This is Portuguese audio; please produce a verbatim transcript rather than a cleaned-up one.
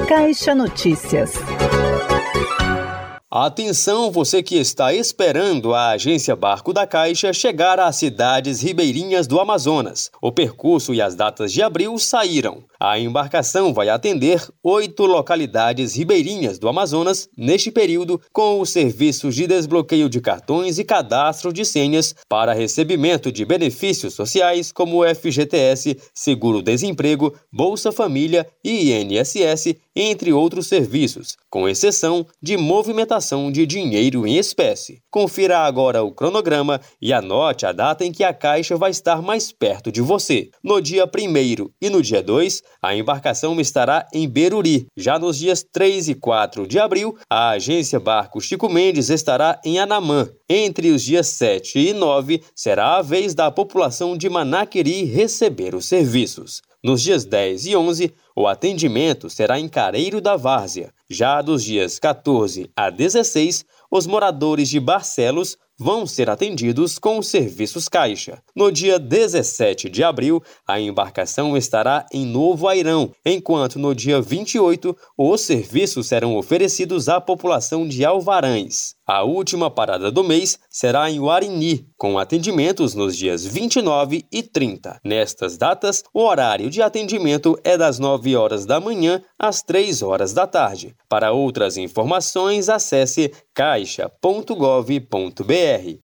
Caixa Notícias. Atenção, você que está esperando a agência Barco da Caixa chegar às cidades ribeirinhas do Amazonas. O percurso e as datas de abril saíram. A embarcação vai atender oito localidades ribeirinhas do Amazonas neste período, com os serviços de desbloqueio de cartões e cadastro de senhas para recebimento de benefícios sociais como F G T S, Seguro-Desemprego, Bolsa Família e I N S S, entre outros serviços, com exceção de movimentação de dinheiro em espécie. Confira agora o cronograma e anote a data em que a Caixa vai estar mais perto de você. No dia primeiro e no dia dois, a embarcação estará em Beruri. Já nos dias três e quatro de abril, a agência Barco Chico Mendes estará em Anamã. Entre os dias sete e nove, será a vez da população de Manaquiri receber os serviços. Nos dias dez e onze, o atendimento será em Careiro da Várzea. Já dos dias quatorze a dezesseis, os moradores de Barcelos vão ser atendidos com os serviços Caixa. No dia dezessete de abril, a embarcação estará em Novo Airão, enquanto no dia vinte e oito, os serviços serão oferecidos à população de Alvarães. A última parada do mês será em Uarini, com atendimentos nos dias vinte e nove e trinta. Nestas datas, o horário de atendimento é das nove horas da manhã às três horas da tarde. Para outras informações, acesse caixa ponto gov ponto br.